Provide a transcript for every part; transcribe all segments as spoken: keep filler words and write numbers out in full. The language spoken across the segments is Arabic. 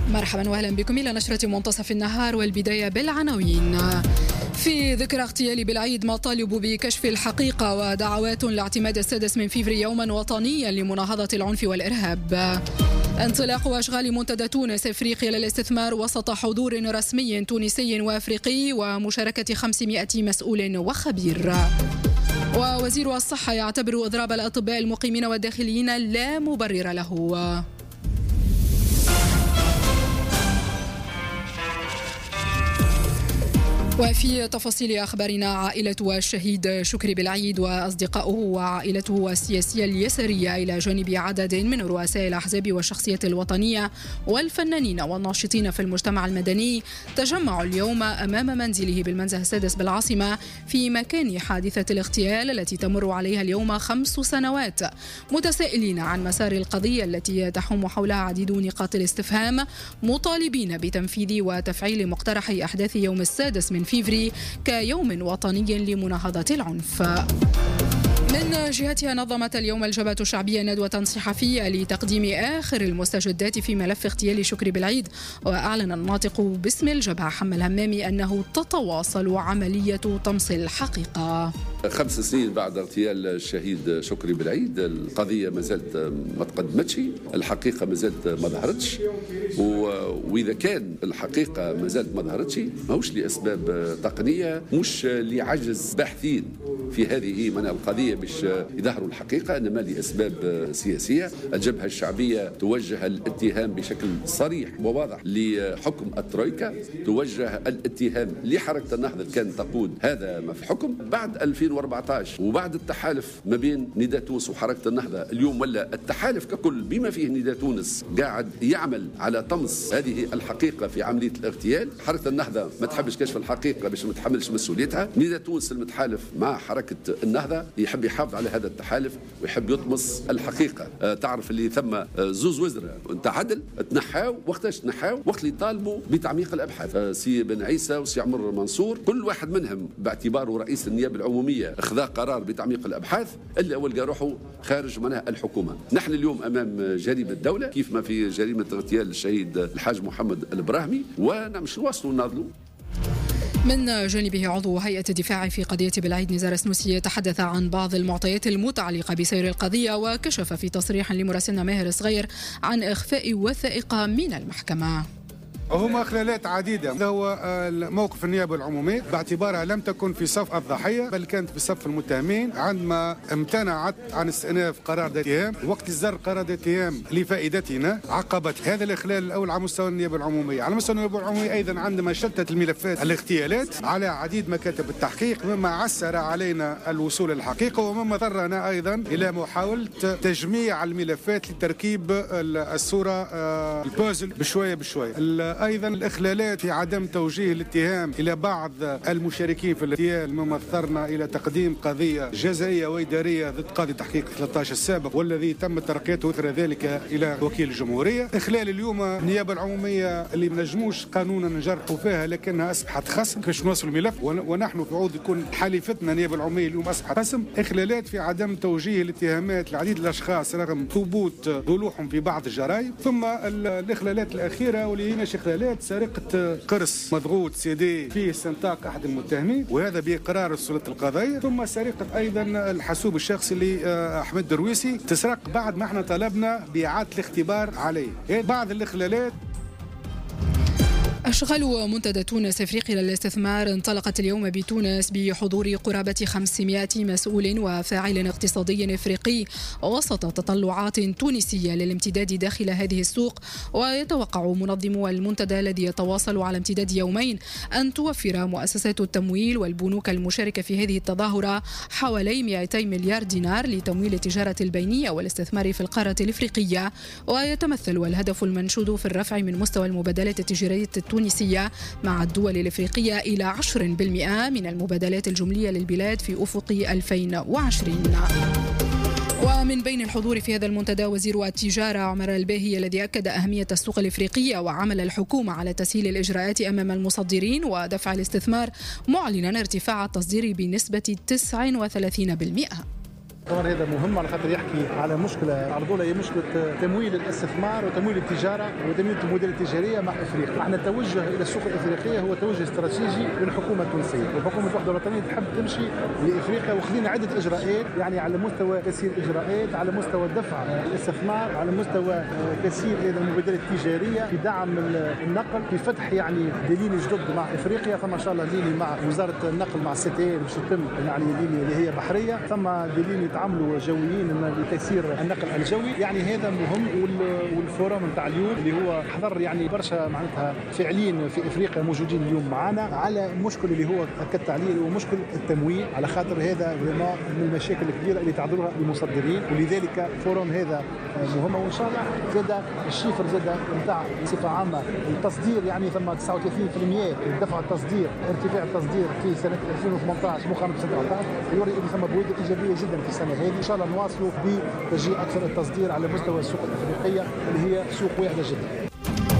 مرحبا واهلا بكم إلى نشرة منتصف النهار، والبداية بالعناوين. في ذكرى اغتيال بالعيد مطالب بكشف الحقيقة ودعوات لاعتماد السادس من فيفري يوما وطنيا لمناهضة العنف والإرهاب. انطلاق أشغال منتدى تونس إفريقيا للاستثمار وسط حضور رسمي تونسي وأفريقي ومشاركة خمسمائة مسؤول وخبير. ووزير الصحة يعتبر إضراب الأطباء المقيمين والداخليين لا مبرر له. وفي تفاصيل أخبارنا، عائلة الشهيد شكري بالعيد وأصدقائه وعائلته السياسية اليسارية إلى جانب عدد من رؤساء الأحزاب والشخصيات الوطنية والفنانين والناشطين في المجتمع المدني تجمعوا اليوم أمام منزله بالمنزه السادس بالعاصمة في مكان حادثة الاغتيال التي تمر عليها اليوم خمس سنوات، متسائلين عن مسار القضية التي تحوم حولها عديد نقاط الاستفهام، مطالبين بتنفيذ وتفعيل مقترح أحداث يوم السادس من فيفري كيوم وطني لمناهضة العنف. من جهتها نظمت اليوم الجبهة الشعبية ندوة صحفية لتقديم آخر المستجدات في ملف اغتيال شكري بالعيد، وأعلن الناطق باسم الجبهة حمد الهمامي أنه تتواصل عملية طمس الحقيقة. خمس سنين بعد اغتيال الشهيد شكري بالعيد القضية ما زالت ما تقدمتش، الحقيقة ما زالت ما ظهرتش، وإذا كان الحقيقة ما زالت ما ظهرتش ماهوش لأسباب تقنية، مش لعجز باحثين في هذه من القضية باش يظهروا الحقيقة، إنما لأسباب سياسية. الجبهة الشعبية توجه الاتهام بشكل صريح وواضح لحكم الترويكا، توجه الاتهام لحركة النهضة كانت تقود هذا ما في الحكم بعد ألفين وأربعة عشر وبعد التحالف ما بين نداء تونس وحركة النهضة. اليوم ولا التحالف ككل بما فيه نداء تونس قاعد يعمل على طمس هذه الحقيقة في عملية الاغتيال. حركة النهضة ما تحبش كشف الحقيقة باش ما تحملش مسؤوليتها، نداء تونس المتحالف مع حركة النهضة يحب يحافظ على هذا التحالف ويحب يطمس الحقيقة. أه تعرف اللي ثم زوز وزراء انت عدل تنحاو، وقتاش تنحاو؟ وقت اللي طالبوا بتعميق الابحاث، أه سي بن عيسى وسي عمر منصور كل واحد منهم باعتباره رئيس النيابة العمومية اخذ قرار بتعميق الابحاث الا ولقى روحه خارج منها الحكومة. نحن اليوم امام جريمة الدولة كيف ما في جريمة اغتيال الشهيد الحاج محمد البراهمي، ونمش نواصلوا نناضلوا. من جانبه عضو هيئة الدفاع في قضية بالعيد نزار السنوسي تحدث عن بعض المعطيات المتعلقة بسير القضية، وكشف في تصريح لمراسلنا ماهر صغير عن إخفاء وثائق من المحكمة. هما خلالات عديدة. هذا هو موقف النيابة العمومية باعتبارها لم تكن في صف الضحية بل كانت في صف المتهمين عندما امتنعت عن استئناف قرار الاتهام. وقت إصدار قرار الاتهام لفائدتنا عقبت هذا الإخلال الأول على مستوى النيابة العمومية. على مستوى النيابة العمومية أيضا عندما شتت الملفات الاغتيالات على عديد مكاتب التحقيق، مما عسر علينا الوصول للحقيقة ومما اضطرنا أيضا إلى محاولة تجميع الملفات لتركيب الصورة البازل بشوية بشوية. أيضا الإخلالات في عدم توجيه الاتهام إلى بعض المشاركين في الاغتيال، مما اضطرنا إلى تقديم قضية جزائية وإدارية ضد قاضي تحقيق ثلاثة عشر السابق والذي تم ترقيته إثر ذلك إلى وكيل الجمهورية. إخلال اليوم النيابة العمومية اللي ما نجموش قانونا نجرحوا فيها لكنها أصبحت خصم باش نوصل الملف، ونحن في عود يكون حليفتنا النيابة العمومية اليوم أصبحت خصم. إخلالات في عدم توجيه الاتهامات لعديد الأشخاص رغم ثبوت ضلوعهم في بعض الجرائم. ثم الإخلالات الأخيرة واللي هي إخلالات سرقة قرص مضغوط سيدي فيه استنطاق أحد المتهمين وهذا بإقرار السلطة القضائية. ثم سرقة أيضا الحاسوب الشخصي لأحمد درويسي تسرق بعد ما احنا طلبنا بإعادة الاختبار عليه. بعض الإخلالات. أشغال منتدى تونس إفريقيا للاستثمار انطلقت اليوم بتونس بحضور قرابة خمسمائة مسؤول وفاعل اقتصادي إفريقي وسط تطلعات تونسية للامتداد داخل هذه السوق. ويتوقع منظم المنتدى الذي يتواصل على امتداد يومين أن توفر مؤسسات التمويل والبنوك المشاركة في هذه التظاهرة حوالي مئتي مليار دينار لتمويل التجارة البينية والاستثمار في القارة الإفريقية. ويتمثل الهدف المنشود في الرفع من مستوى المبادلات التجارية التونسية مع الدول الإفريقية إلى عشرة بالمئة من المبادلات الجملية للبلاد في أفق ألفين وعشرين. ومن بين الحضور في هذا المنتدى وزير التجارة عمر الباهي الذي أكد أهمية السوق الإفريقية وعمل الحكومة على تسهيل الإجراءات أمام المصدرين ودفع الاستثمار، معلنا ارتفاع التصدير بنسبة تسعة وثلاثين بالمئة. المؤتمر هذا مهم على خاطر يحكي على مشكله عرضوا لها، هي مشكله تمويل الاستثمار وتمويل التجاره وتمويل الموديل التجاريه مع افريقيا. احنا التوجه الى السوق الافريقيه هو توجه استراتيجي للحكومه التونسيه، والحكومه الوحده الوطنيه تحب تمشي لافريقيا، وخذينا عده اجراءات يعني على مستوى كثير اجراءات، على مستوى دفع الاستثمار، على مستوى كثير ايضا المبادلات التجاريه، في دعم النقل، في فتح يعني دليل جدد مع افريقيا. ثم ان شاء الله دليل مع وزاره النقل مع السي تي باش يتم يعني دليل اللي هي بحريه، ثم دليل يتعاملوا جويين لتيسير النقل الجوي. يعني هذا مهم. والفورم نتاع اليوم اللي هو حضر يعني برشا معناتها فاعلين في افريقيا موجودين اليوم معنا على مشكل اللي هو كالتعليل ومشكل التمويل، على خاطر هذا من المشاكل الكبيره اللي تعرضوا المصدرين، ولذلك فورم هذا مهم. وان شاء الله زاد الشيفر زاد نتاع بصفه عامه التصدير، يعني ثم تسعة وثلاثين بالمئة دفع التصدير، ارتفاع التصدير في سنه ألفين وثمانية عشر مقارنه بسنه سبعة عشر، يوري ان ثم بوادر ايجابيه جدا في السنه هذه. ان شاء الله نواصلوا بتشجيع اكثر التصدير على مستوى السوق الافريقيه اللي هي سوق واعده جدا.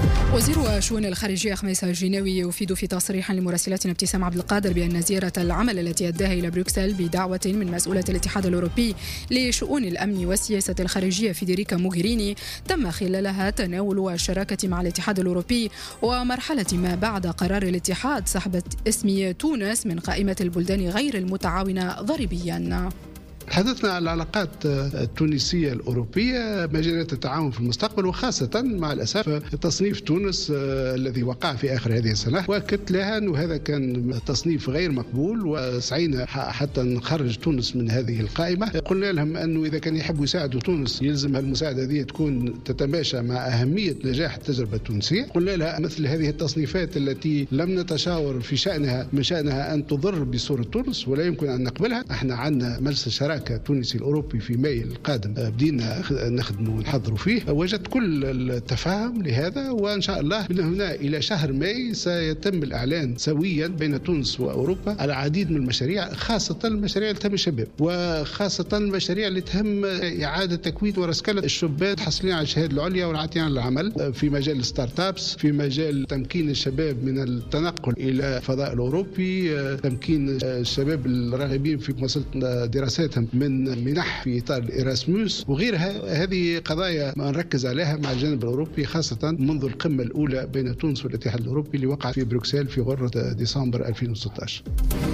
وزير الشؤون الخارجية خميس الجناوي يفيد في تصريح لمراسلتنا ابتسام عبد القادر بأن زيارة العمل التي أداها إلى بروكسل بدعوة من مسؤولة الاتحاد الأوروبي لشؤون الأمن والسياسة الخارجية فيدريكا موغيريني تم خلالها تناول الشراكة مع الاتحاد الأوروبي ومرحلة ما بعد قرار الاتحاد سحب اسم تونس من قائمة البلدان غير المتعاونة ضريبيا. تحدثنا عن العلاقات التونسية الأوروبية، مجالات التعاون في المستقبل، وخاصة مع الأسف تصنيف تونس الذي وقع في آخر هذه السنة، وأكدت لها أنه هذا كان تصنيف غير مقبول، وسعينا حتى نخرج تونس من هذه القائمة. قلنا لهم أنه إذا كان يحبوا يساعدوا تونس يلزم المساعدة هذه تكون تتماشى مع أهمية نجاح التجربة التونسية. قلنا لها مثل هذه التصنيفات التي لم نتشاور في شأنها من شأنها أن تضر بصورة تونس ولا يمكن أن نقبلها. احنا عندنا مجلس الشراكة التونسي الأوروبي في ماي القادم بدينا نخدموا ونحضروا فيه، وجدت كل التفاهم لهذا، وإن شاء الله من هنا إلى شهر ماي سيتم الإعلان سويا بين تونس وأوروبا على العديد من المشاريع، خاصة المشاريع اللي تهم الشباب، وخاصة المشاريع اللي تهم إعادة تكوين ورسكلة الشباب الحاصلين على الشهادة العليا والعاتين على العمل في مجال الستارت ابس، في مجال تمكين الشباب من التنقل إلى الفضاء الأوروبي، تمكين الشباب الراغبين في مواصلة دراساتهم من منح في إطار الإراسموس وغيرها. هذه قضايا ما نركز عليها مع الجانب الأوروبي، خاصة منذ القمة الأولى بين تونس والاتحاد الأوروبي اللي وقعت في بروكسل في غرة ديسمبر ألفين وستة عشر.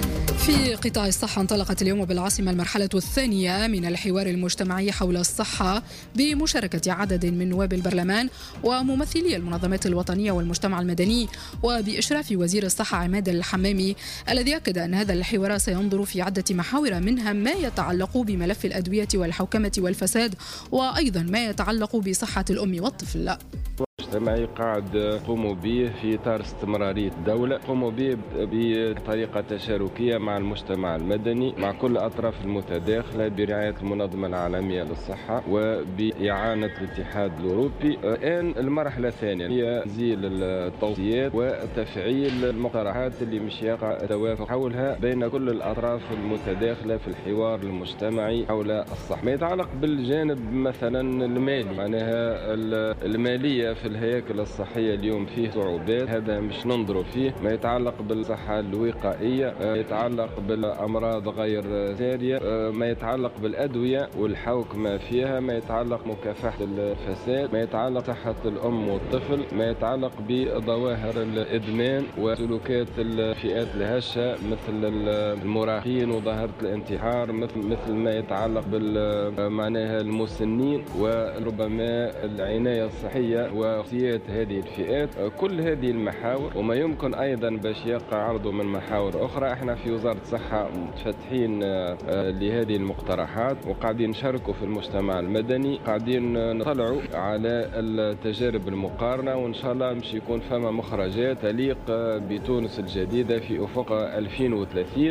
في قطاع الصحة انطلقت اليوم بالعاصمة المرحلة الثانية من الحوار المجتمعي حول الصحة بمشاركة عدد من نواب البرلمان وممثلي المنظمات الوطنية والمجتمع المدني وبإشراف وزير الصحة عماد الحمامي، الذي أكد أن هذا الحوار سينظر في عدة محاور منها ما يتعلق بملف الأدوية والحوكمة والفساد، وأيضا ما يتعلق بصحة الأم والطفل. المجتمعي قاعد يقوموا به في إطار استمرارية الدولة، يقوموا به بطريقة تشاركية مع المجتمع المدني، مع كل الأطراف المتداخلة، برعاية المنظمة العالمية للصحة وبإعانة الاتحاد الأوروبي. الآن المرحلة الثانية هي تنزيل التوصيات وتفعيل المقترحات اللي مش يقع توافق حولها بين كل الأطراف المتداخلة في الحوار المجتمعي حول الصحة. ما يتعلق بالجانب مثلا المالي، معناها المالية في الهياكل الصحية اليوم فيه صعوبات، هذا مش ننظروا فيه. ما يتعلق بالصحة الوقائية، ما يتعلق بالأمراض غير سارية، ما يتعلق بالأدوية والحوكمة فيها، ما يتعلق مكافحة الفساد، ما يتعلق صحة الأم والطفل، ما يتعلق بظواهر الإدمان وسلوكات الفئات الهشة مثل المراهقين وظاهرة الانتحار، مثل مثل ما يتعلق بالمعناها المسنين وربما العناية الصحية وخصوصيات هذه الفئات. كل هذه المحاور وما يمكن أيضا باش يقع عرضه من محاور أخرى. احنا في وزارة الصحة متفتحين لهذه المقترحات وقاعدين نشاركوا في المجتمع المدني، قاعدين نطلعوا على التجارب المقارنة، وإن شاء الله مش يكون فما مخرجات تليق بتونس الجديدة في أفق ألفين وثلاثين.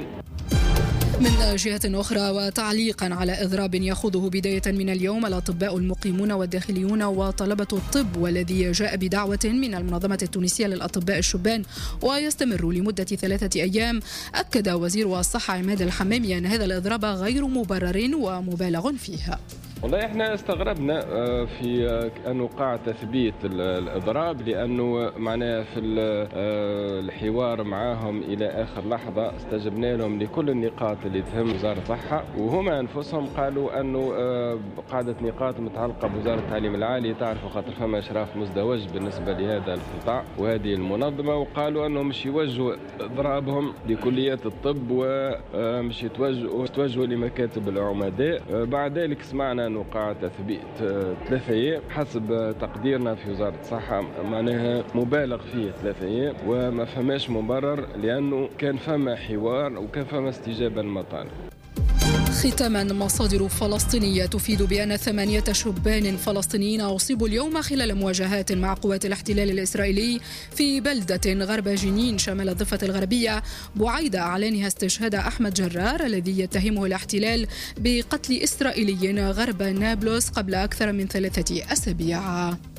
من جهة أخرى، وتعليقا على إضراب يخوضه بداية من اليوم الأطباء المقيمون والداخليون وطلبة الطب، والذي جاء بدعوة من المنظمة التونسية للأطباء الشبان ويستمر لمدة ثلاثة أيام، أكد وزير الصحة عماد الحمامي أن هذا الإضراب غير مبرر ومبالغ فيه. والله احنا استغربنا في أن وقع تثبيت الإضراب، لأنه معناها في الحوار معهم إلى آخر لحظة استجبنا لهم لكل النقاط اللي تهم وزارة الصحة، وهما أنفسهم قالوا أنه قاعدة نقاط متعلقة بوزارة التعليم العالي، تعرفوا خاطر فما إشراف مزدوج بالنسبة لهذا القطاع وهذه المنظمة، وقالوا أنهم مش يوجهوا إضرابهم لكليات الطب ومش يتوجهوا يتوجهوا لمكاتب العمداء. بعد ذلك سمعنا أنه وقع تثبيت ثلاثة أيام حسب تقديرنا في وزارة الصحة، معناها مبالغ فيه ثلاثة أيام وما فماش مبرر، لأنه كان فما حوار وكان فما استجابة للمطالب. ختاما، مصادر فلسطينية تفيد بأن ثمانية شبان فلسطينيين أصيبوا اليوم خلال مواجهات مع قوات الاحتلال الإسرائيلي في بلدة غرب جنين شمال الضفة الغربية، بعيد إعلانها استشهاد أحمد جرار الذي يتهمه الاحتلال بقتل إسرائيلي غرب نابلس قبل أكثر من ثلاثة أسابيع.